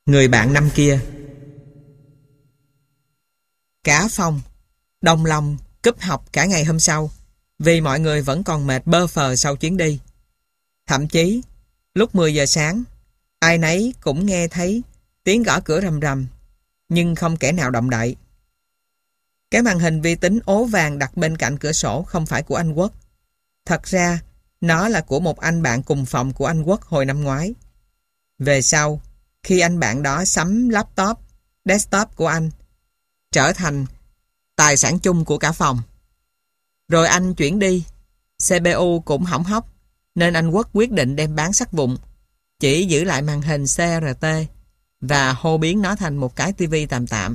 Người bạn năm kia. Cả phòng đồng lòng cúp học cả ngày hôm sau, vì mọi người vẫn còn mệt bơ phờ sau chuyến đi. Thậm chí lúc 10 giờ sáng, ai nấy cũng nghe thấy tiếng gõ cửa rầm rầm, nhưng không kẻ nào động đậy. Cái màn hình vi tính ố vàng đặt bên cạnh cửa sổ không phải của anh Quốc. Thật ra nó là của một anh bạn cùng phòng của anh Quốc hồi năm ngoái. Về sau, khi anh bạn đó sắm laptop, desktop của anh, trở thành tài sản chung của cả phòng. Rồi anh chuyển đi, CPU cũng hỏng hóc, nên anh Quốc quyết định đem bán sắt vụn, chỉ giữ lại màn hình CRT và hô biến nó thành một cái tivi tạm tạm.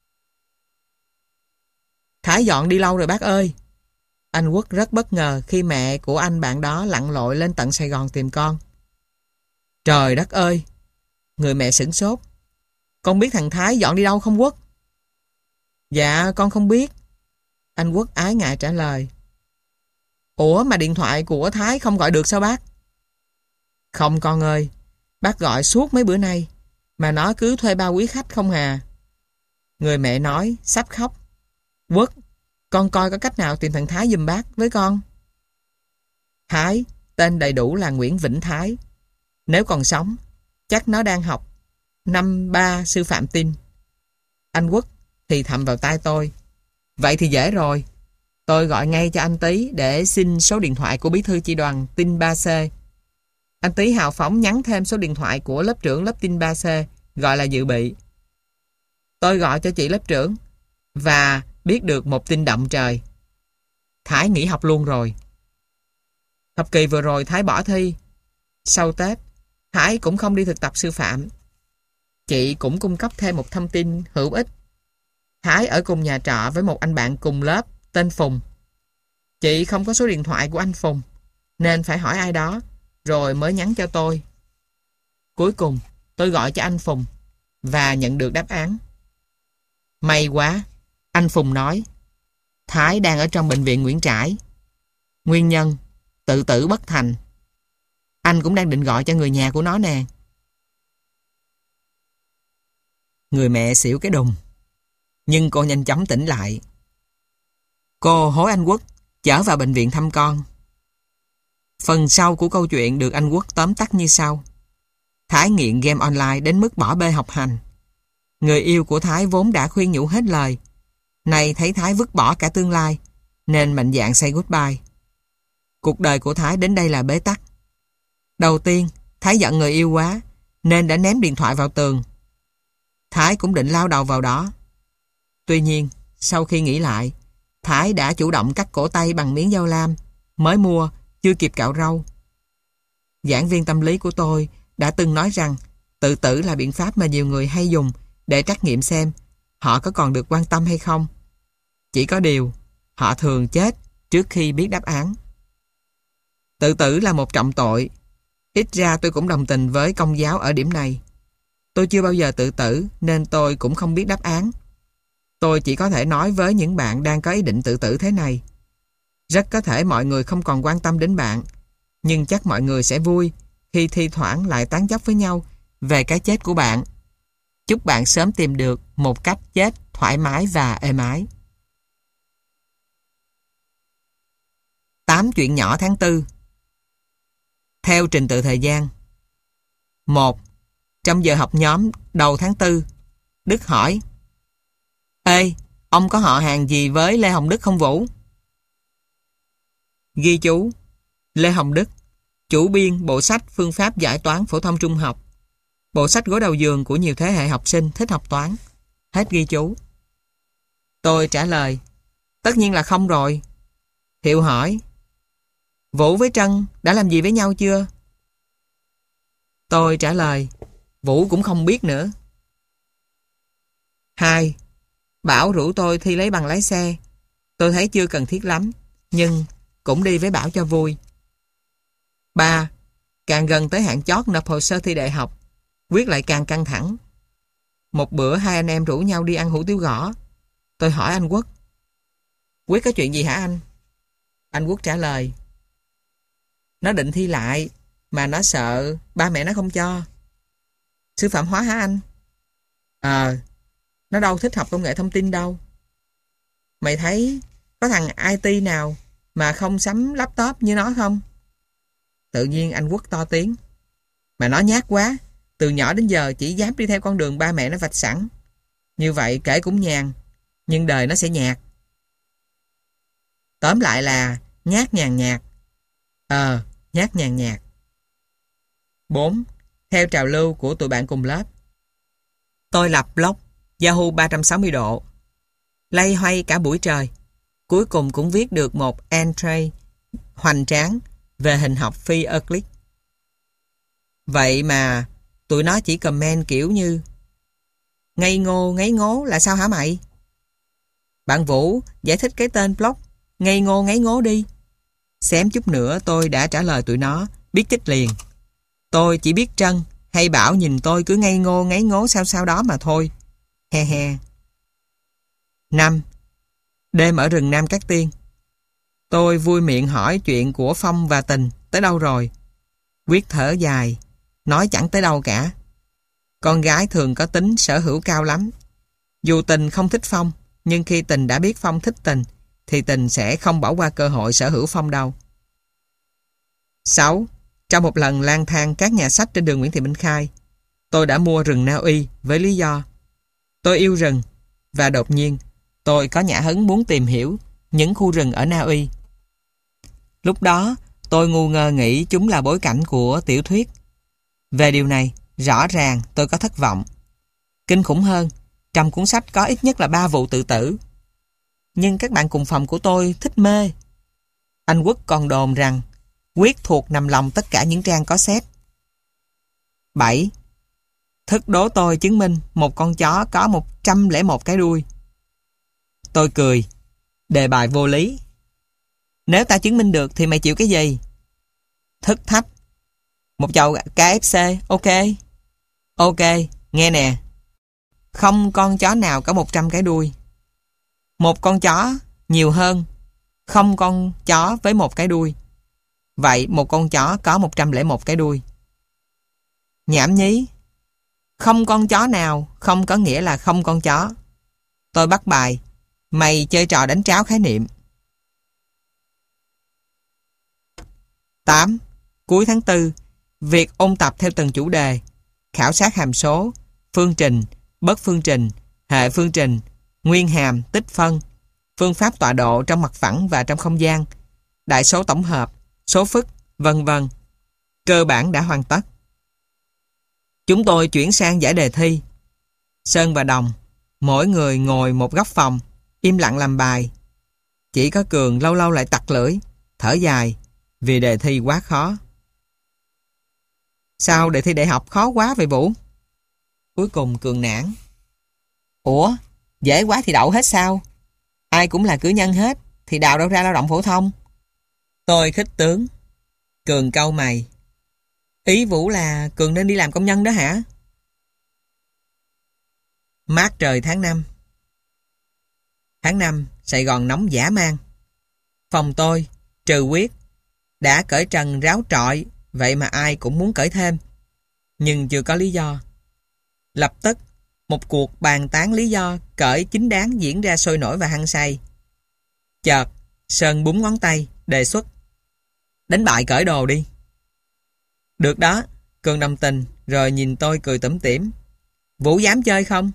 Thái dọn đi lâu rồi bác ơi. Anh Quốc rất bất ngờ khi mẹ của anh bạn đó lặn lội lên tận Sài Gòn tìm con. Trời đất ơi! Người mẹ sửng sốt. Con biết thằng Thái dọn đi đâu không Quốc? Dạ con không biết. Anh Quốc ái ngại trả lời. Ủa mà điện thoại của Thái không gọi được sao bác? Không con ơi, bác gọi suốt mấy bữa nay mà nó cứ thuê bao quý khách không hà. Người mẹ nói sắp khóc. Quốc, con coi có cách nào tìm thằng Thái giùm bác với con. Thái, tên đầy đủ là Nguyễn Vĩnh Thái. Nếu còn sống, chắc nó đang học năm 3 sư phạm tin. Anh Quốc thì thầm vào tai tôi. Vậy thì dễ rồi. Tôi gọi ngay cho anh Tý để xin số điện thoại của bí thư chi đoàn tin 3C. Anh Tý hào phóng nhắn thêm số điện thoại của lớp trưởng lớp tin 3C, gọi là dự bị. Tôi gọi cho chị lớp trưởng và biết được một tin động trời. Thái nghỉ học luôn rồi. Học kỳ vừa rồi Thái bỏ thi. Sau Tết, Thái cũng không đi thực tập sư phạm. Chị cũng cung cấp thêm một thông tin hữu ích. Thái ở cùng nhà trọ với một anh bạn cùng lớp tên Phùng. Chị không có số điện thoại của anh Phùng, nên phải hỏi ai đó, rồi mới nhắn cho tôi. Cuối cùng, tôi gọi cho anh Phùng và nhận được đáp án. May quá, anh Phùng nói Thái đang ở trong bệnh viện Nguyễn Trãi. Nguyên nhân, tự tử bất thành. Anh cũng đang định gọi cho người nhà của nó nè. Người mẹ xỉu cái đùng, nhưng cô nhanh chóng tỉnh lại. Cô hối anh Quốc chở vào bệnh viện thăm con. Phần sau của câu chuyện được anh Quốc tóm tắt như sau. Thái nghiện game online đến mức bỏ bê học hành. Người yêu của Thái vốn đã khuyên nhủ hết lời. Nay thấy Thái vứt bỏ cả tương lai, nên mạnh dạn say goodbye. Cuộc đời của Thái đến đây là bế tắc. Đầu tiên, Thái giận người yêu quá, nên đã ném điện thoại vào tường. Thái cũng định lao đầu vào đó. Tuy nhiên, sau khi nghĩ lại, Thái đã chủ động cắt cổ tay bằng miếng dao lam, mới mua, chưa kịp cạo râu. Giảng viên tâm lý của tôi đã từng nói rằng tự tử là biện pháp mà nhiều người hay dùng để trắc nghiệm xem họ có còn được quan tâm hay không. Chỉ có điều, họ thường chết trước khi biết đáp án. Tự tử là một trọng tội. Ít ra tôi cũng đồng tình với Công giáo ở điểm này. Tôi chưa bao giờ tự tử nên tôi cũng không biết đáp án. Tôi chỉ có thể nói với những bạn đang có ý định tự tử thế này. Rất có thể mọi người không còn quan tâm đến bạn, nhưng chắc mọi người sẽ vui khi thi thoảng lại tán dóc với nhau về cái chết của bạn. Chúc bạn sớm tìm được một cách chết thoải mái và êm ái. 8 chuyện nhỏ tháng 4. Theo trình tự thời gian. 1. Trong giờ học nhóm đầu tháng 4, Đức hỏi: Ê, ông có họ hàng gì với Lê Hồng Đức không Vũ? Ghi chú: Lê Hồng Đức, chủ biên bộ sách Phương pháp giải toán phổ thông trung học, bộ sách gối đầu giường của nhiều thế hệ học sinh thích học toán. Hết ghi chú. Tôi trả lời: Tất nhiên là không rồi. Hiệu hỏi: Vũ với Trân đã làm gì với nhau chưa? Tôi trả lời: Vũ cũng không biết nữa. 2. Bảo rủ tôi thi lấy bằng lái xe. Tôi thấy chưa cần thiết lắm, nhưng cũng đi với Bảo cho vui. 3. Càng gần tới hạn chót nộp hồ sơ thi đại học, Quyết lại càng căng thẳng. Một bữa hai anh em rủ nhau đi ăn hủ tiếu gõ. Tôi hỏi anh Quốc: Quyết có chuyện gì hả anh? Anh Quốc trả lời: Nó định thi lại, mà nó sợ ba mẹ nó không cho. Sư phạm hóa hả anh? Ờ, nó đâu thích học công nghệ thông tin đâu. Mày thấy có thằng IT nào mà không sắm laptop như nó không? Tự nhiên anh Quốc to tiếng. Mà nó nhát quá, từ nhỏ đến giờ chỉ dám đi theo con đường ba mẹ nó vạch sẵn. Như vậy kể cũng nhàn, nhưng đời nó sẽ nhạt. Tóm lại là nhát nhàn nhạt. Nhát nhàn nhạt. 4. Theo trào lưu của tụi bạn cùng lớp. Tôi lập blog Yahoo 360 độ. Loay hoay cả buổi trời. Cuối cùng cũng viết được một entry hoành tráng về hình học phi Euclid. Vậy mà tụi nó chỉ comment kiểu như ngây ngố là sao hả mày? Bạn Vũ giải thích cái tên blog ngây ngố đi. Xém chút nữa tôi đã trả lời tụi nó, biết chích liền. Tôi chỉ biết Trân hay Bảo nhìn tôi cứ ngây ngố sao đó mà thôi. He he. 5. Đêm ở rừng Nam Cát Tiên. Tôi vui miệng hỏi chuyện của Phong và Tình tới đâu rồi. Quyết thở dài, nói chẳng tới đâu cả. Con gái thường có tính sở hữu cao lắm. Dù Tình không thích Phong, nhưng khi Tình đã biết Phong thích Tình, thì Tình sẽ không bỏ qua cơ hội sở hữu Phong đâu. 6. Trong một lần lang thang các nhà sách trên đường Nguyễn Thị Minh Khai, tôi đã mua rừng Na Uy với lý do tôi yêu rừng, và đột nhiên tôi có nhã hứng muốn tìm hiểu những khu rừng ở Na Uy. Lúc đó tôi ngu ngơ nghĩ chúng là bối cảnh của tiểu thuyết. Về điều này, rõ ràng tôi có thất vọng. Kinh khủng hơn, trong cuốn sách có ít nhất là 3 vụ tự tử. Nhưng các bạn cùng phòng của tôi thích mê. Anh Quốc còn đồn rằng Quyết thuộc nằm lòng tất cả những trang có xét. 7. Thức đố tôi chứng minh một con chó có 101 cái đuôi. Tôi cười. Đề bài vô lý. Nếu ta chứng minh được thì mày chịu cái gì? Thức thách. Một chầu KFC, ok? Ok, nghe nè. Không con chó nào có 100 cái đuôi. Một con chó nhiều hơn không con chó với một cái đuôi. Vậy một con chó có 101 cái đuôi. Nhảm nhí. Không con chó nào không có nghĩa là không con chó. Tôi bắt bài. Mày chơi trò đánh tráo khái niệm. 8. Cuối tháng 4, việc ôn tập theo từng chủ đề, khảo sát hàm số, phương trình, bất phương trình, hệ phương trình, nguyên hàm, tích phân, phương pháp tọa độ trong mặt phẳng và trong không gian, đại số tổng hợp, số phức, vân vân. Cơ bản đã hoàn tất. Chúng tôi chuyển sang giải đề thi. Sơn và Đồng, mỗi người ngồi một góc phòng, im lặng làm bài. Chỉ có Cường lâu lâu lại tặc lưỡi, thở dài, vì đề thi quá khó. Sao đề thi đại học khó quá vậy Vũ? Cuối cùng Cường nản. Ủa, dễ quá thì đậu hết sao? Ai cũng là cử nhân hết, thì đào đâu ra lao động phổ thông? Tôi khích tướng. Cường cau mày. Ý Vũ là Cường nên đi làm công nhân đó hả? Mát trời tháng 5. Tháng 5, Sài Gòn nóng dã man. Phòng tôi, trừ Quyết, đã cởi trần ráo trọi, vậy mà ai cũng muốn cởi thêm. Nhưng chưa có lý do. Lập tức, một cuộc bàn tán lý do cởi chính đáng diễn ra sôi nổi và hăng say. Chợt, Sơn búng ngón tay, đề xuất. Đánh bại cởi đồ đi. Được đó, Cường đồng tình, rồi nhìn tôi cười tủm tỉm. Vũ dám chơi không?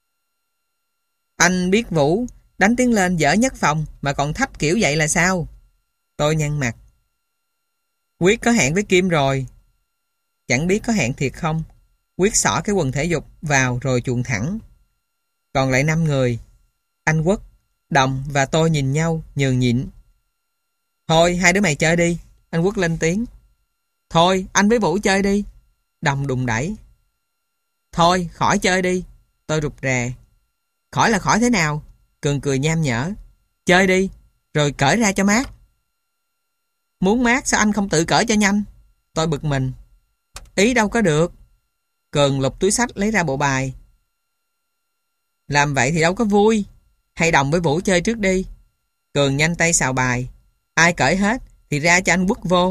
Anh biết Vũ đánh tiếng lên dở nhất phòng mà còn thách kiểu vậy là sao? Tôi nhăn mặt. Quyết có hẹn với Kim rồi. Chẳng biết có hẹn thiệt không. Quyết xỏ cái quần thể dục vào rồi chuồn thẳng. Còn lại 5 người. Anh Quốc, Đồng và tôi nhìn nhau nhường nhịn. Thôi hai đứa mày chơi đi. Anh Quốc lên tiếng. Thôi anh với Vũ chơi đi. Đồng đùng đẩy. Thôi khỏi chơi đi. Tôi rụt rè. Khỏi là khỏi thế nào? Cường cười nham nhở. Chơi đi, rồi cởi ra cho mát. Muốn mát sao anh không tự cởi cho nhanh? Tôi bực mình. Ý đâu có được. Cường lục túi xách lấy ra bộ bài. Làm vậy thì đâu có vui. Hay Đồng với Vũ chơi trước đi. Cường nhanh tay xào bài. Ai cởi hết thì ra cho anh Quốc vô.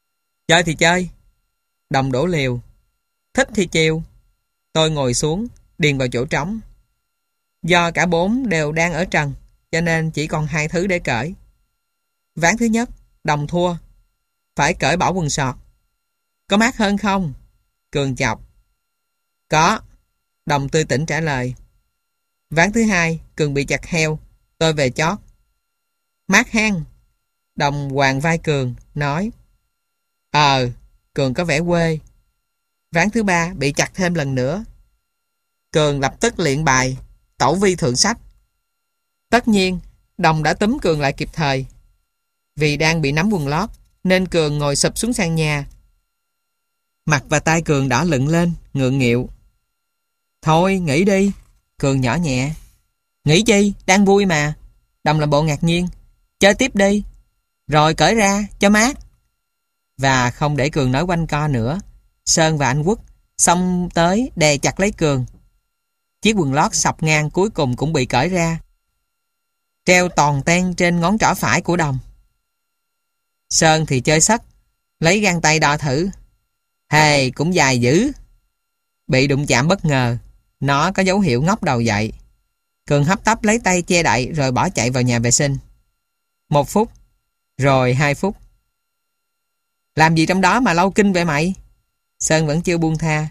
Chơi thì chơi. Đồng đổ liều. Thích thì chiều. Tôi ngồi xuống, điền vào chỗ trống. Do cả 4 đều đang ở trần, cho nên chỉ còn 2 thứ để cởi. Ván thứ nhất, Đồng thua. Phải cởi bỏ quần sọt. Có mát hơn không? Cường chọc. Có. Đồng tươi tỉnh trả lời. Ván thứ hai, Cường bị chặt heo. Tôi về chót. Mát hen. Đồng hoàng vai Cường, nói. Cường có vẻ quê. Ván thứ ba bị chặt thêm lần nữa. Cường lập tức luyện bài Tẩu vi thượng sách. Tất nhiên, Đồng đã túm Cường lại kịp thời. Vì đang bị nắm quần lót, nên Cường ngồi sụp xuống sàn nhà. Mặt và tay Cường đỏ lựng lên, ngượng nghịu. Thôi, nghỉ đi. Cường nhỏ nhẹ. Nghỉ chi, đang vui mà. Đồng làm bộ ngạc nhiên. Chơi tiếp đi. Rồi cởi ra, cho mát. Và không để Cường nói quanh co nữa, Sơn và anh Quốc xông tới đè chặt lấy Cường. Chiếc quần lót sọc ngang cuối cùng cũng bị cởi ra, treo toàn ten trên ngón trỏ phải của Đồng. Sơn thì chơi sất, lấy găng tay đo thử. Hey, cũng dài dữ. Bị đụng chạm bất ngờ, nó có dấu hiệu ngóc đầu dậy. Cường hấp tấp lấy tay che đậy rồi bỏ chạy vào nhà vệ sinh. 1 phút, rồi 2 phút. Làm gì trong đó mà lâu kinh vậy mày? Sơn vẫn chưa buông tha.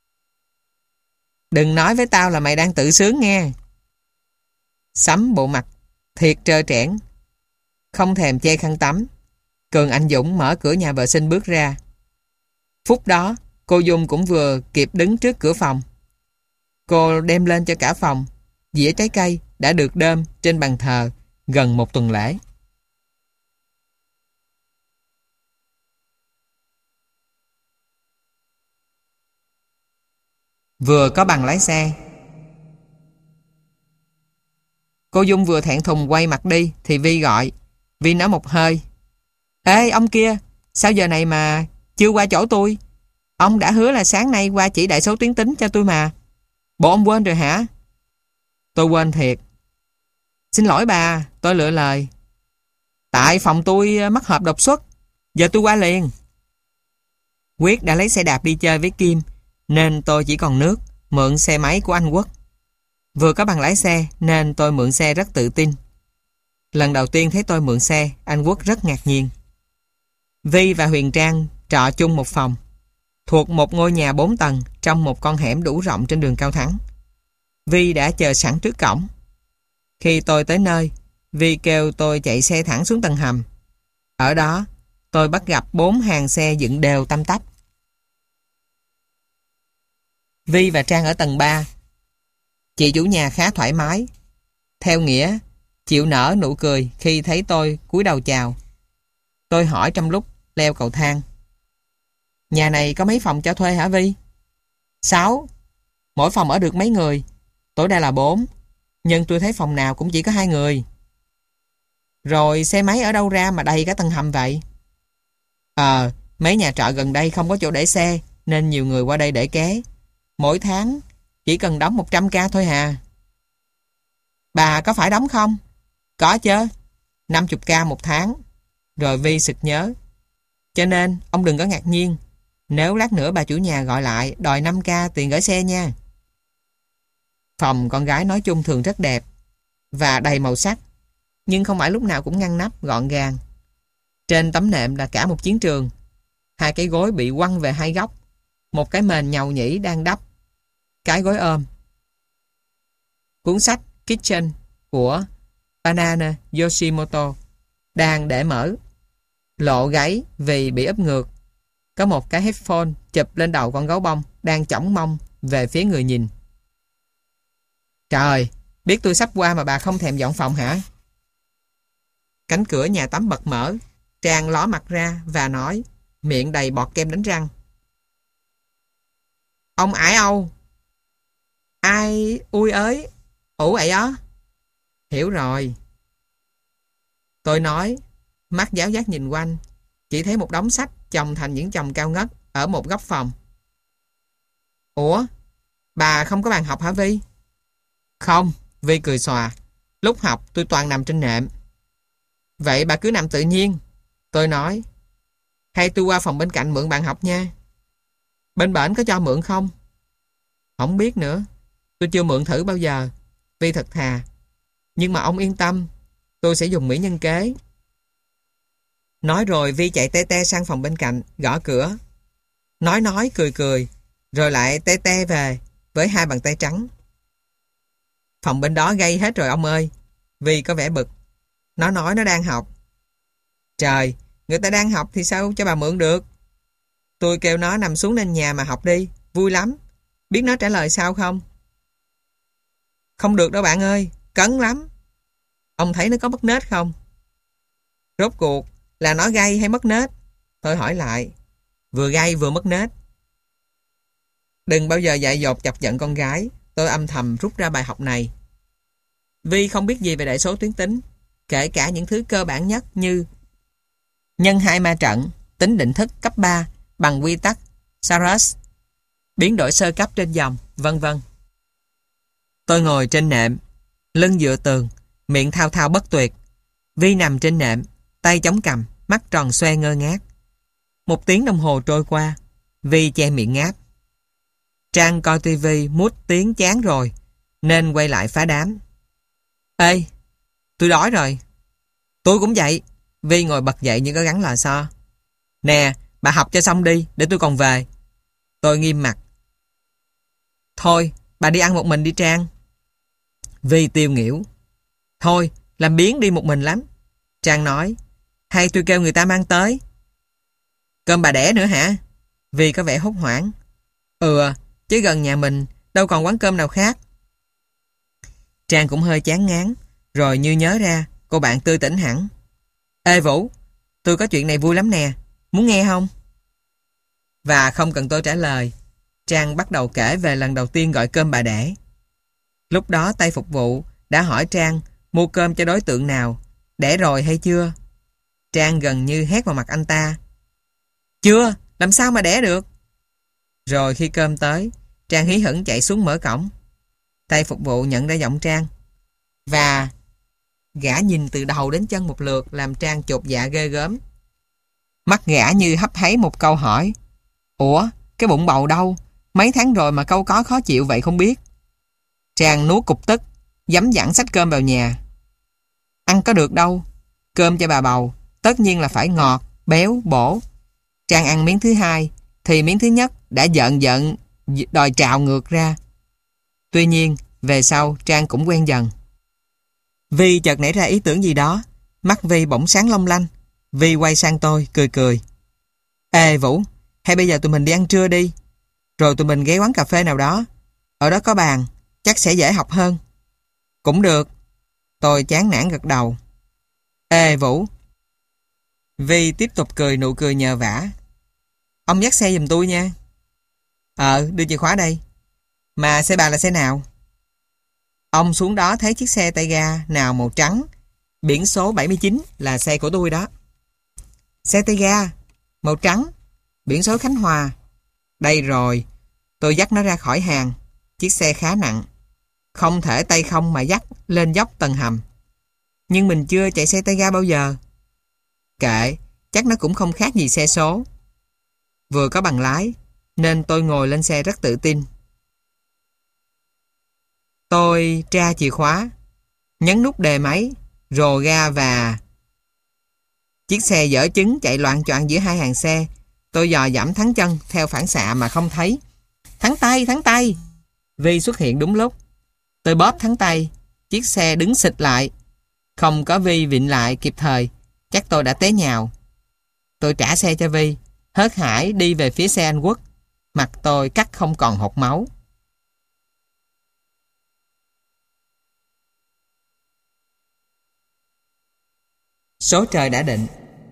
Đừng nói với tao là mày đang tự sướng nghe. Sắm bộ mặt thiệt trơ trẽn, không thèm che khăn tắm. Cường anh dũng mở cửa nhà vệ sinh bước ra. Phút đó, cô Dung cũng vừa kịp đứng trước cửa phòng. Cô đem lên cho cả phòng dĩa trái cây đã được đơm trên bàn thờ gần 1 tuần lễ. Vừa có bằng lái xe. Cô Dung vừa thẹn thùng quay mặt đi thì Vi gọi. Vi nói một hơi. Ê ông kia, sao giờ này mà chưa qua chỗ tôi? Ông đã hứa là sáng nay qua chỉ đại số tuyến tính cho tôi mà. Bộ ông quên rồi hả? Tôi quên thiệt. Xin lỗi bà, tôi lựa lời. Tại phòng tôi mất hộp đột xuất, giờ tôi qua liền. Quyết đã lấy xe đạp đi chơi với Kim, nên tôi chỉ còn nước mượn xe máy của anh Quốc. Vừa có bằng lái xe nên tôi mượn xe rất tự tin. Lần đầu tiên thấy tôi mượn xe, anh Quốc rất ngạc nhiên. Vi và Huyền Trang trọ chung một phòng, thuộc một ngôi nhà 4 tầng trong một con hẻm đủ rộng trên đường Cao Thắng. Vi đã chờ sẵn trước cổng. Khi tôi tới nơi, Vi kêu tôi chạy xe thẳng xuống tầng hầm. Ở đó, tôi bắt gặp 4 hàng xe dựng đều tăm tắp. Vi và Trang ở tầng 3. Chị chủ nhà khá thoải mái, theo nghĩa chịu nở nụ cười khi thấy tôi cúi đầu chào. Tôi hỏi trong lúc leo cầu thang. Nhà này có mấy phòng cho thuê hả Vi? 6. Mỗi phòng ở được mấy người? Tối đa là 4, nhưng tôi thấy phòng nào cũng chỉ có 2 người. Rồi xe máy ở đâu ra mà đầy cả tầng hầm vậy? Mấy nhà trọ gần đây không có chỗ để xe, nên nhiều người qua đây để ké. Mỗi tháng chỉ cần đóng 100k thôi hà. Bà có phải đóng không? Có chứ, 50k một tháng. Rồi Vi sực nhớ. Cho nên ông đừng có ngạc nhiên nếu lát nữa bà chủ nhà gọi lại đòi 5k tiền gửi xe nha. Phòng con gái nói chung thường rất đẹp và đầy màu sắc, nhưng không phải lúc nào cũng ngăn nắp gọn gàng. Trên tấm nệm là cả một chiến trường. 2 cái gối bị quăng về 2 góc, một cái mền nhầu nhĩ đang đắp, cái gối ôm. Cuốn sách Kitchen của Banana Yoshimoto đang để mở, lộ gáy vì bị úp ngược. Có một cái headphone chụp lên đầu con gấu bông đang chỏng mông về phía người nhìn. Trời, biết tôi sắp qua mà bà không thèm dọn phòng hả? Cánh cửa nhà tắm bật mở. Trang ló mặt ra và nói, miệng đầy bọt kem đánh răng. Ông ải Âu. Ai ui ới, ủ ậy á. Hiểu rồi. Tôi nói, mắt giáo giác nhìn quanh, chỉ thấy một đống sách chồng thành những chồng cao ngất ở một góc phòng. Ủa, bà không có bàn học hả Vi? Không, Vi cười xòa. Lúc học tôi toàn nằm trên nệm. Vậy bà cứ nằm tự nhiên. Tôi nói, hay tôi qua phòng bên cạnh mượn bàn học nha. Bên bển có cho mượn không? Không biết nữa. Tôi chưa mượn thử bao giờ. Vi thật thà. Nhưng mà ông yên tâm, tôi sẽ dùng mỹ nhân kế. Nói rồi Vi chạy te te sang phòng bên cạnh, gõ cửa. Nói cười cười, rồi lại te te về với hai bàn tay trắng. Phòng bên đó gây hết rồi ông ơi. Vi có vẻ bực. Nó nói nó đang học. Trời, người ta đang học thì sao cho bà mượn được? Tôi kêu nó nằm xuống nền nhà mà học đi, vui lắm. Biết nó trả lời sao không? Không được đâu bạn ơi, cấn lắm. Ông thấy nó có mất nết không? Rốt cuộc là nó gay hay mất nết? Tôi hỏi lại. Vừa gay vừa mất nết. Đừng bao giờ dại dột chọc giận con gái. Tôi âm thầm rút ra bài học này. Vi không biết gì về đại số tuyến tính, kể cả những thứ cơ bản nhất như nhân hai ma trận, tính định thức cấp 3 bằng quy tắc Saros, biến đổi sơ cấp trên dòng, vân vân. Tôi ngồi trên nệm, lưng dựa tường, miệng thao thao bất tuyệt. Vi nằm trên nệm, tay chống cằm, mắt tròn xoe ngơ ngác. 1 tiếng đồng hồ trôi qua, Vi che miệng ngáp. Trang coi tivi mút tiếng chán rồi, nên quay lại phá đám. Ê, tôi đói rồi. Tôi cũng vậy. Vi ngồi bật dậy như có gắn lò xo. Nè, bà học cho xong đi, để tôi còn về. Tôi nghiêm mặt. Thôi, bà đi ăn một mình đi Trang. Vi tiêu nghỉu. Thôi, làm biếng đi một mình lắm. Trang nói. Hay tôi kêu người ta mang tới. Cơm bà đẻ nữa hả? Vi có vẻ hốt hoảng. Chứ gần nhà mình đâu còn quán cơm nào khác. Trang cũng hơi chán ngán. Rồi như nhớ ra, cô bạn tươi tỉnh hẳn. Ê Vũ, tôi có chuyện này vui lắm nè, muốn nghe không? Và không cần tôi trả lời, Trang bắt đầu kể về lần đầu tiên gọi cơm bà đẻ. Lúc đó tay phục vụ đã hỏi Trang mua cơm cho đối tượng nào, đẻ rồi hay chưa. Trang gần như hét vào mặt anh ta. Chưa, làm sao mà đẻ được? Rồi khi cơm tới, Trang hí hửng chạy xuống mở cổng. Tay phục vụ nhận ra giọng Trang, và gã nhìn từ đầu đến chân một lượt làm Trang chột dạ ghê gớm. Mắt gã như hấp háy một câu hỏi. Ủa, cái bụng bầu đâu? Mấy tháng rồi mà câu có khó chịu vậy không biết. Trang nuốt cục tức, dấm dẳng xách cơm vào nhà. Ăn có được đâu. Cơm cho bà bầu tất nhiên là phải ngọt, béo, bổ. Trang ăn miếng thứ hai thì miếng thứ nhất đã giận đòi trào ngược ra. Tuy nhiên, về sau Trang cũng quen dần. Vi chợt nảy ra ý tưởng gì đó. Mắt Vi bỗng sáng long lanh. Vi quay sang tôi, cười cười. Ê Vũ, hay bây giờ tụi mình đi ăn trưa đi. Rồi tụi mình ghé quán cà phê nào đó. Ở đó có bàn, chắc sẽ dễ học hơn. Cũng được. Tôi chán nản gật đầu. Ê Vũ. Vi tiếp tục cười nụ cười nhờ vả. Ông dắt xe giùm tôi nha. Đưa chìa khóa đây. Mà xe bà là xe nào? Ông xuống đó thấy chiếc xe tay ga nào màu trắng, biển số 79 là xe của tôi đó. Xe tay ga màu trắng, biển số Khánh Hòa. Đây rồi. Tôi dắt nó ra khỏi hàng. Chiếc xe khá nặng, không thể tay không mà dắt lên dốc tầng hầm. Nhưng mình chưa chạy xe tay ga bao giờ. Kệ, chắc nó cũng không khác gì xe số. Vừa có bằng lái nên tôi ngồi lên xe rất tự tin. Tôi tra chìa khóa, nhấn nút đề máy, rồ ga và... Chiếc xe dở chứng chạy loạng choạng giữa hai hàng xe. Tôi dò dẫm thắng chân theo phản xạ mà không thấy. Thắng tay, thắng tay! Vi xuất hiện đúng lúc. Tôi bóp thắng tay, chiếc xe đứng xịt lại. Không có Vi vịn lại kịp thời, chắc tôi đã té nhào. Tôi trả xe cho Vi, hớt hải đi về phía xe anh Quốc. Mặt tôi cắt không còn hột máu. Số trời đã định.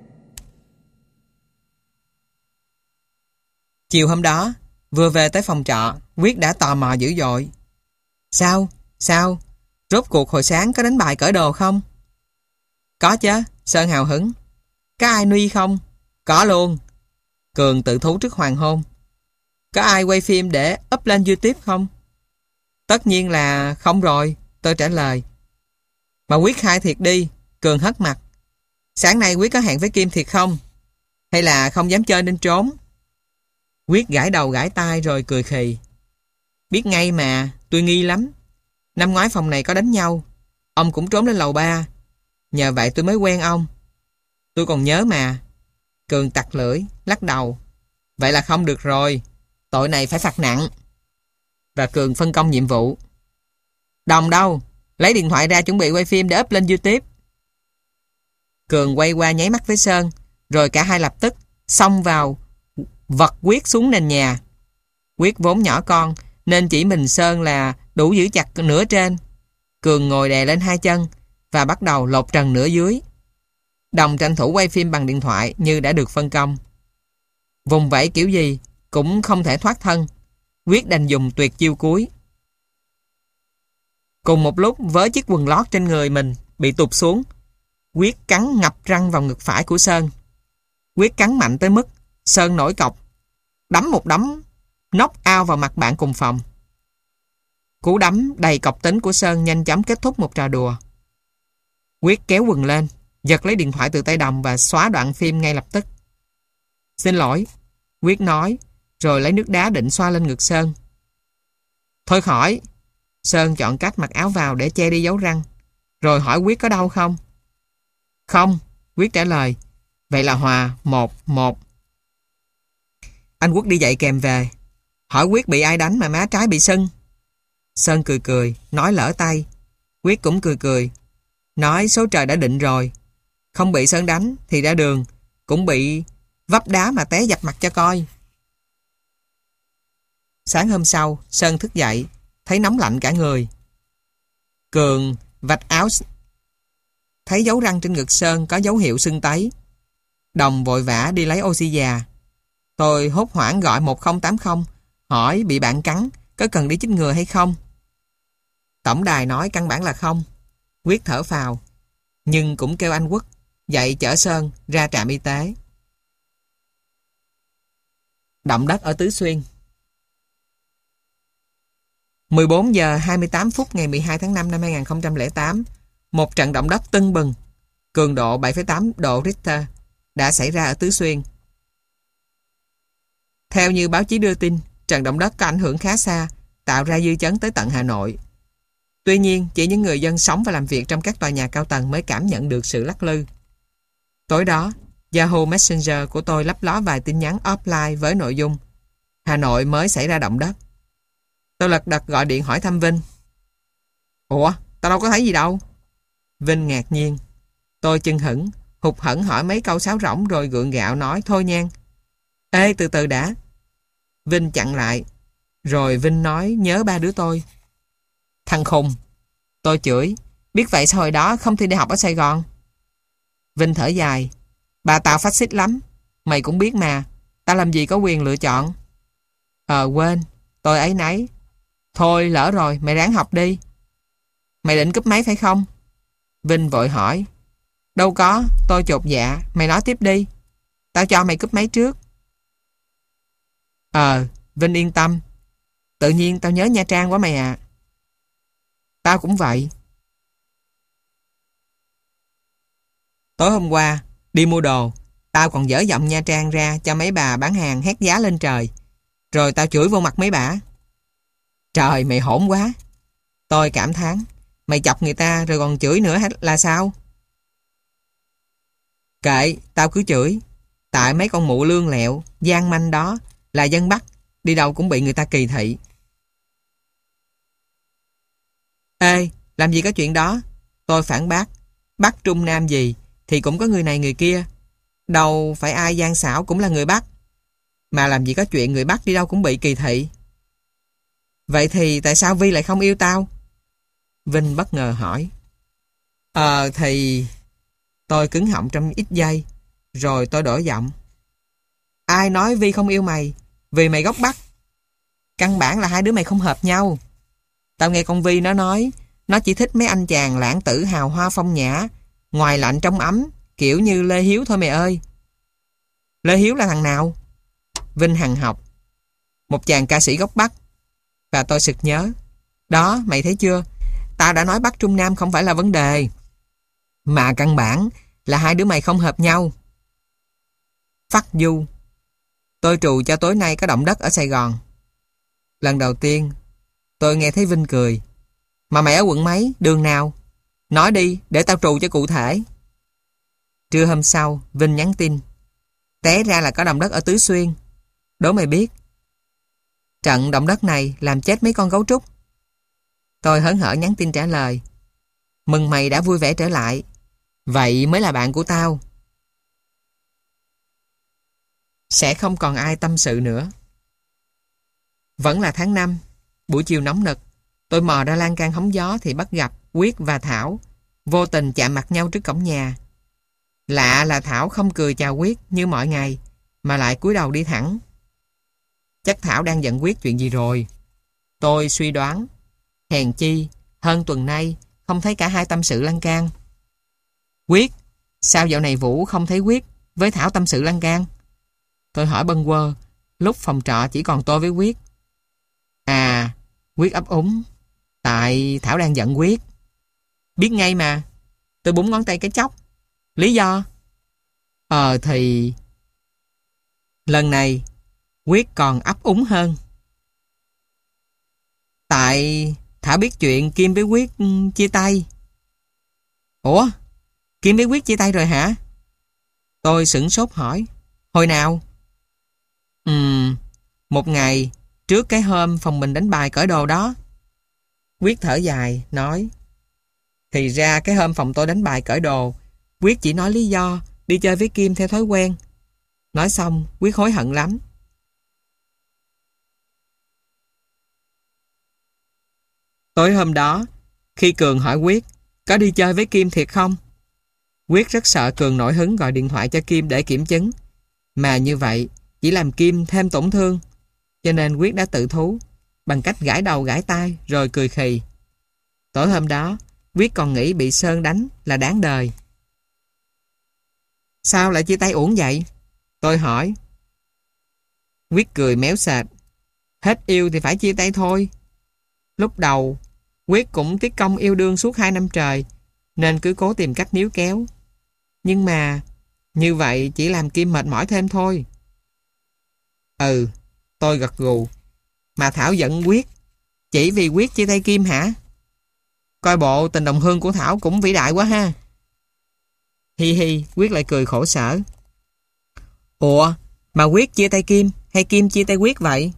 Chiều hôm đó, vừa về tới phòng trọ, Quyết đã tò mò dữ dội. Sao? Rốt cuộc hồi sáng có đánh bài cởi đồ không? Có chứ, Sơn hào hứng. Có ai nuy không? Có luôn. Cường tự thú trước hoàng hôn. Có ai quay phim để up lên YouTube không? Tất nhiên là không rồi, tôi trả lời. Mà Quyết khai thiệt đi. Cường hất mặt. Sáng nay Quyết có hẹn với Kim thiệt không? Hay là không dám chơi nên trốn? Quyết gãi đầu gãi tai rồi cười khì. Biết ngay mà, tôi nghi lắm. Năm ngoái phòng này có đánh nhau, ông cũng trốn lên lầu 3. Nhờ vậy tôi mới quen ông. Tôi còn nhớ mà. Cường tặc lưỡi, lắc đầu. Vậy là không được rồi. Tội này phải phạt nặng. Và Cường phân công nhiệm vụ. Đồng đâu? Lấy điện thoại ra chuẩn bị quay phim để up lên YouTube. Cường quay qua nháy mắt với Sơn, rồi cả hai lập tức xông vào vật Quyết xuống nền nhà. Quyết vốn nhỏ con nên chỉ mình Sơn là đủ giữ chặt nửa trên. Cường ngồi đè lên hai chân và bắt đầu lột trần nửa dưới. Đồng tranh thủ quay phim bằng điện thoại như đã được phân công. Vùng vẫy kiểu gì cũng không thể thoát thân. Quyết đành dùng tuyệt chiêu cuối. Cùng một lúc với chiếc quần lót trên người mình bị tụt xuống, Quyết cắn ngập răng vào ngực phải của Sơn. Quyết cắn mạnh tới mức Sơn nổi cọc, đấm một đấm knock out vào mặt bạn cùng phòng. Cú đấm đầy cọc tính của Sơn nhanh chóng kết thúc một trò đùa. Quyết kéo quần lên, giật lấy điện thoại từ tay Đồng và xóa đoạn phim ngay lập tức. Xin lỗi, Quyết nói, rồi lấy nước đá định xoa lên ngực Sơn. Thôi khỏi. Sơn chọn cách mặc áo vào để che đi dấu răng, rồi hỏi Quyết có đau không? Không, Quyết trả lời. Vậy là hòa 1-1. Anh Quốc đi dạy kèm về, hỏi Quyết bị ai đánh mà má trái bị sưng. Sơn cười cười, nói lỡ tay. Quyết cũng cười cười, nói số trời đã định rồi. Không bị Sơn đánh thì ra đường cũng bị vấp đá mà té dập mặt cho coi. Sáng hôm sau, Sơn thức dậy, thấy nóng lạnh cả người. Cường vạch áo, thấy dấu răng trên ngực Sơn có dấu hiệu sưng tấy. Đồng vội vã đi lấy oxy già. Tôi hốt hoảng gọi 1080, hỏi bị bạn cắn, có cần đi chích ngừa hay không? Tổng đài nói căn bản là không. Quyết thở phào, nhưng cũng kêu anh Quốc dậy chở Sơn ra trạm y tế. Động đất ở Tứ Xuyên. 14 giờ 28 phút ngày 12 tháng 5 năm 2008, một trận động đất tưng bừng, cường độ 7,8 độ Richter đã xảy ra ở Tứ Xuyên. Theo như báo chí đưa tin, trận động đất có ảnh hưởng khá xa, tạo ra dư chấn tới tận Hà Nội. Tuy nhiên, chỉ những người dân sống và làm việc trong các tòa nhà cao tầng mới cảm nhận được sự lắc lư. Tối đó, Yahoo Messenger của tôi lấp ló vài tin nhắn offline với nội dung Hà Nội mới xảy ra động đất. Tôi lật đật gọi điện hỏi thăm Vinh. Ủa, tao đâu có thấy gì đâu. Vinh ngạc nhiên. Tôi chưng hửng, hụt hẫng hỏi mấy câu sáo rỗng rồi gượng gạo nói thôi nhan. Ê, từ từ đã. Vinh chặn lại. Rồi Vinh nói nhớ ba đứa tôi. Thằng khùng. Tôi chửi. Biết vậy sao hồi đó không thi đi học ở Sài Gòn? Vinh thở dài. Bà tao phát xít lắm. Mày cũng biết mà. Tao làm gì có quyền lựa chọn. Quên. Tôi áy náy. Thôi lỡ rồi, mày ráng học đi. Mày định cúp máy phải không? Vinh vội hỏi. Đâu có, tôi chột dạ. Mày nói tiếp đi. Tao cho mày cúp máy trước. Vinh yên tâm. Tự nhiên tao nhớ Nha Trang quá mày à. Tao cũng vậy. Tối hôm qua, đi mua đồ, tao còn dở giọng Nha Trang ra cho mấy bà bán hàng hét giá lên trời. Rồi tao chửi vô mặt mấy bả. Trời, mày hỗn quá. Tôi cảm thán. Mày chọc người ta rồi còn chửi nữa là sao? Kệ, tao cứ chửi. Tại mấy con mụ lương lẹo, gian manh đó là dân Bắc, đi đâu cũng bị người ta kỳ thị. Ê, làm gì có chuyện đó? Tôi phản bác. Bắc Trung Nam gì thì cũng có người này người kia. Đâu phải ai gian xảo cũng là người Bắc. Mà làm gì có chuyện người Bắc đi đâu cũng bị kỳ thị. Vậy thì tại sao Vi lại không yêu tao? Vinh bất ngờ hỏi. Thì... Tôi cứng họng trong ít giây, rồi tôi đổi giọng. Ai nói Vi không yêu mày? Vì mày gốc Bắc. Căn bản là hai đứa mày không hợp nhau. Tao nghe con Vi nó nói, nó chỉ thích mấy anh chàng lãng tử hào hoa phong nhã, ngoài lạnh trong ấm, kiểu như Lê Hiếu thôi mày ơi. Lê Hiếu là thằng nào? Vinh hằn học. Một chàng ca sĩ gốc Bắc. Và tôi sực nhớ. Đó, mày thấy chưa? Tao đã nói Bắc Trung Nam không phải là vấn đề. Mà căn bản là hai đứa mày không hợp nhau. Phắc du. Tôi trù cho tối nay có động đất ở Sài Gòn. Lần đầu tiên Tôi nghe thấy Vinh cười. Mà mày ở quận mấy, đường nào? Nói đi, để tao trù cho cụ thể. Trưa hôm sau, Vinh nhắn tin. Té ra là có động đất ở Tứ Xuyên. Đố mày biết. Trận động đất này làm chết mấy con gấu trúc. Tôi hớn hở nhắn tin trả lời. Mừng mày đã vui vẻ trở lại. Vậy mới là bạn của tao. Sẽ không còn ai tâm sự nữa. Vẫn là tháng 5, buổi chiều nóng nực. Tôi mò ra lan can hóng gió thì bắt gặp Quyết và Thảo vô tình chạm mặt nhau trước cổng nhà. Lạ là Thảo không cười chào Quyết như mọi ngày, mà lại cúi đầu đi thẳng. Chắc Thảo đang giận Quyết chuyện gì rồi. Tôi suy đoán. Hèn chi, hơn tuần nay không thấy cả hai tâm sự lan can. Quyết, sao dạo này Vũ không thấy Quyết với Thảo tâm sự lan can? Tôi hỏi bâng quơ, lúc phòng trọ chỉ còn tôi với Quyết. À, Quyết ấp úng. Tại Thảo đang giận Quyết. Biết ngay mà. Tôi búng ngón tay cái chốc. Lý do? Thì... Lần này, Quyết còn ấp úng hơn. Tại Thảo biết chuyện Kim với Quyết chia tay. Ủa? Kim với Quyết chia tay rồi hả? Tôi sửng sốt hỏi. Hồi nào? Một ngày trước cái hôm phòng mình đánh bài cởi đồ đó. Quyết thở dài, nói. Thì ra cái hôm phòng tôi đánh bài cởi đồ, Quyết chỉ nói lý do đi chơi với Kim theo thói quen. Nói xong, Quyết hối hận lắm. Tối hôm đó, khi Cường hỏi Quyết có đi chơi với Kim thiệt không, Quyết rất sợ Cường nổi hứng gọi điện thoại cho Kim để kiểm chứng. Mà như vậy chỉ làm Kim thêm tổn thương. Cho nên Quyết đã tự thú bằng cách gãi đầu gãi tai rồi cười khì. Tối hôm đó, Quyết còn nghĩ bị Sơn đánh là đáng đời. Sao lại chia tay uổng vậy? Tôi hỏi. Quyết cười méo sệt. Hết yêu thì phải chia tay thôi. Lúc đầu, Quyết cũng tiếc công yêu đương suốt 2 năm trời, nên cứ cố tìm cách níu kéo. Nhưng mà, như vậy chỉ làm Kim mệt mỏi thêm thôi. Tôi gật gù. Mà Thảo giận Quyết chỉ vì Quyết chia tay Kim hả? Coi bộ tình đồng hương của Thảo cũng vĩ đại quá ha. Hi hi, Quyết lại cười khổ sở. Ủa, mà Quyết chia tay Kim hay Kim chia tay Quyết vậy?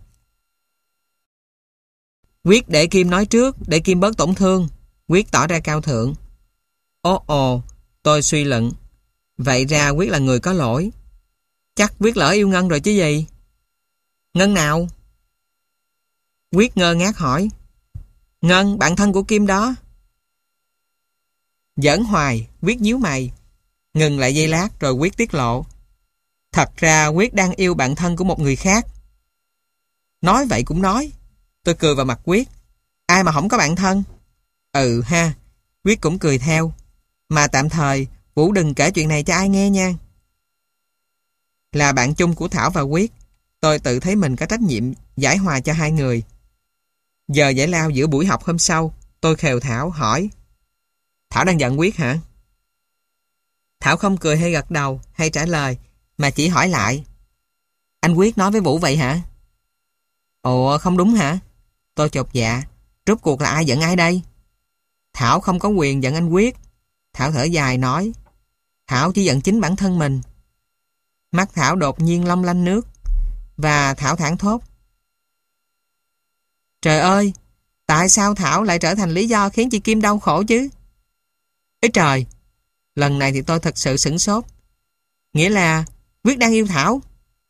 Quyết để Kim nói trước, để Kim bớt tổn thương. Quyết tỏ ra cao thượng. Ồ, tôi suy luận. Vậy ra Quyết là người có lỗi. Chắc Quyết lỡ yêu Ngân rồi chứ gì? Ngân nào? Quyết ngơ ngác hỏi. Ngân, bạn thân của Kim đó. Giỡn hoài, Quyết nhíu mày. Ngừng lại giây lát rồi Quyết tiết lộ. Thật ra Quyết đang yêu bạn thân của một người khác. Nói vậy cũng nói. Tôi cười vào mặt Quyết. Ai mà không có bạn thân? Ha, Quyết cũng cười theo. Mà tạm thời Vũ đừng kể chuyện này cho ai nghe nha. Là bạn chung của Thảo và Quyết, tôi tự thấy mình có trách nhiệm giải hòa cho hai người. Giờ giải lao giữa buổi học hôm sau, tôi khều Thảo hỏi. Thảo đang giận Quyết hả? Thảo không cười hay gật đầu hay trả lời, mà chỉ hỏi lại. Anh Quyết nói với Vũ vậy hả? Ồ, không đúng hả? Tôi chột dạ. Rốt cuộc là ai giận ai đây? Thảo không có quyền giận anh Quyết. Thảo thở dài nói. Thảo chỉ giận chính bản thân mình. Mắt Thảo đột nhiên long lanh nước, và Thảo thảng thốt. Trời ơi, tại sao Thảo lại trở thành lý do khiến chị Kim đau khổ chứ? Ê trời, lần này thì tôi thật sự sửng sốt. Nghĩa là Quyết đang yêu Thảo.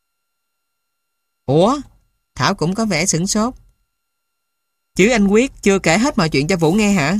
Ủa? Thảo cũng có vẻ sửng sốt. Chứ anh Quyết chưa kể hết mọi chuyện cho Vũ nghe hả?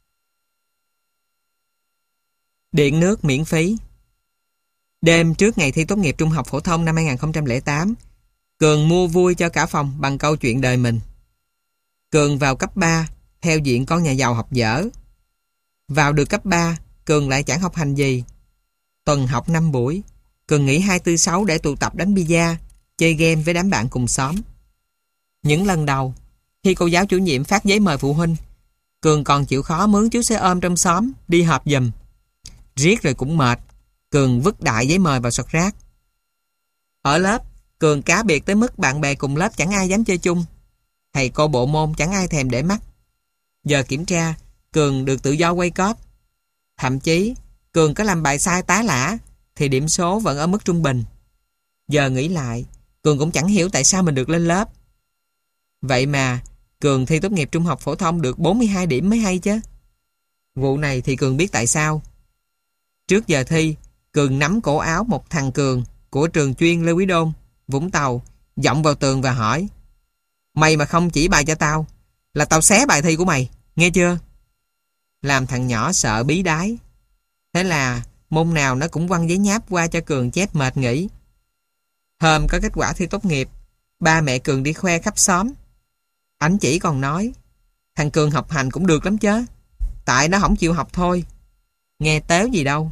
Điện nước miễn phí. Đêm trước ngày thi tốt nghiệp trung học phổ thông năm 2008, Cường mua vui cho cả phòng bằng câu chuyện đời mình. Cường vào cấp 3, theo diện con nhà giàu học dở. Vào được cấp 3, Cường lại chẳng học hành gì. Tuần học 5 buổi, Cường nghỉ 2, 4, 6 để tụ tập đánh bida, chơi game với đám bạn cùng xóm. Những lần đầu, khi cô giáo chủ nhiệm phát giấy mời phụ huynh, Cường còn chịu khó mướn chú xe ôm trong xóm đi họp giùm. Riết rồi cũng mệt, Cường vứt đại giấy mời vào sọt rác. Ở lớp, Cường cá biệt tới mức bạn bè cùng lớp chẳng ai dám chơi chung. Thầy cô bộ môn chẳng ai thèm để mắt. Giờ kiểm tra, Cường được tự do quay cóp. Thậm chí, Cường có làm bài sai tá lả thì điểm số vẫn ở mức trung bình. Giờ nghĩ lại, Cường cũng chẳng hiểu tại sao mình được lên lớp. Vậy mà, Cường thi tốt nghiệp trung học phổ thông được 42 điểm mới hay chứ. Vụ này thì Cường biết tại sao. Trước giờ thi, Cường nắm cổ áo một thằng Cường của trường chuyên Lê Quý Đôn, Vũng Tàu, giọng vào tường và hỏi: "Mày mà không chỉ bài cho tao, là tao xé bài thi của mày, nghe chưa?" Làm thằng nhỏ sợ bí đái. Thế là môn nào nó cũng quăng giấy nháp qua cho Cường chép mệt nghỉ. Hôm có kết quả thi tốt nghiệp, ba mẹ Cường đi khoe khắp xóm. Ảnh chỉ còn nói: "Thằng Cường học hành cũng được lắm chứ, tại nó không chịu học thôi." Nghe tếu gì đâu.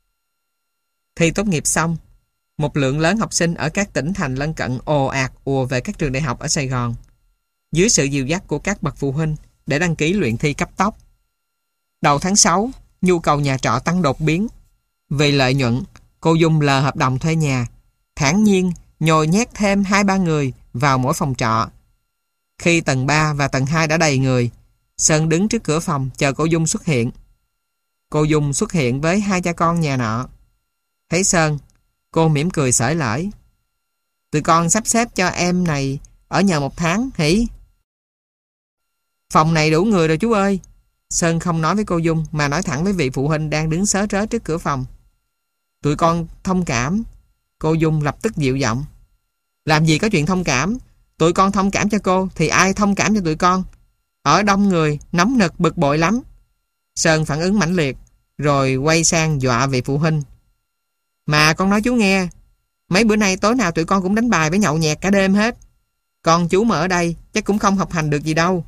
Thi tốt nghiệp xong, một lượng lớn học sinh ở các tỉnh thành lân cận ồ ạt ùa về các trường đại học ở Sài Gòn, dưới sự dìu dắt của các bậc phụ huynh để đăng ký luyện thi cấp tốc. Đầu tháng 6, nhu cầu nhà trọ tăng đột biến. Vì lợi nhuận, cô Dung lờ hợp đồng thuê nhà, thản nhiên nhồi nhét thêm 2-3 người vào mỗi phòng trọ. Khi tầng 3 và tầng 2 đã đầy người, Sơn đứng trước cửa phòng chờ cô Dung xuất hiện. Cô Dung xuất hiện với hai cha con nhà nọ. Thấy Sơn, cô mỉm cười xởi lởi: "Tụi con sắp xếp cho em này ở nhờ 1 tháng, hỉ?" "Phòng này đủ người rồi chú ơi." Sơn không nói với cô Dung mà nói thẳng với vị phụ huynh đang đứng sớ rớ trước cửa phòng. "Tụi con thông cảm." Cô Dung lập tức dịu giọng: "Làm gì có chuyện thông cảm. Tụi con thông cảm cho cô thì ai thông cảm cho tụi con. Ở đông người, nóng nực bực bội lắm." Sơn phản ứng mãnh liệt, rồi quay sang dọa vị phụ huynh: "Mà con nói chú nghe, mấy bữa nay tối nào tụi con cũng đánh bài với nhậu nhẹt cả đêm hết. Con chú mà ở đây chắc cũng không học hành được gì đâu."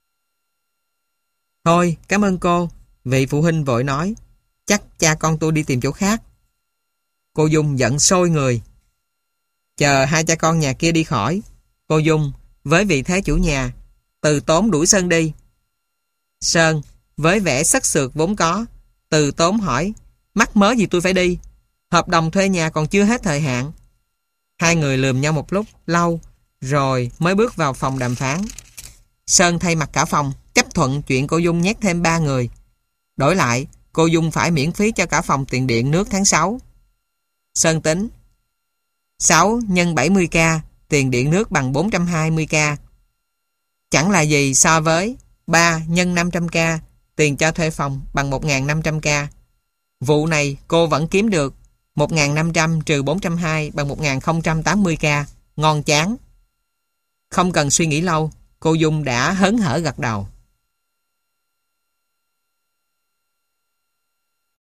"Thôi, cảm ơn cô." Vị phụ huynh vội nói: "Chắc cha con tôi đi tìm chỗ khác." Cô Dung giận sôi người. Chờ hai cha con nhà kia đi khỏi, cô Dung với vị thế chủ nhà từ tốn đuổi Sơn đi. Sơn với vẻ sắc sược vốn có từ tốn hỏi: "Mắc mớ gì tôi phải đi? Hợp đồng thuê nhà còn chưa hết thời hạn." Hai người lườm nhau một lúc lâu rồi mới bước vào phòng đàm phán. Sơn thay mặt cả phòng chấp thuận chuyện cô Dung nhét thêm 3 người. Đổi lại, cô Dung phải miễn phí cho cả phòng tiền điện nước tháng 6. Sơn tính 6 nhân 70k, tiền điện nước bằng 420k. Chẳng là gì so với 3 nhân 500k, tiền cho thuê phòng bằng 1.500k. Vụ này cô vẫn kiếm được 1.500 trừ 420 bằng 1.080k. Ngon chán. Không cần suy nghĩ lâu, cô Dung đã hớn hở gật đầu.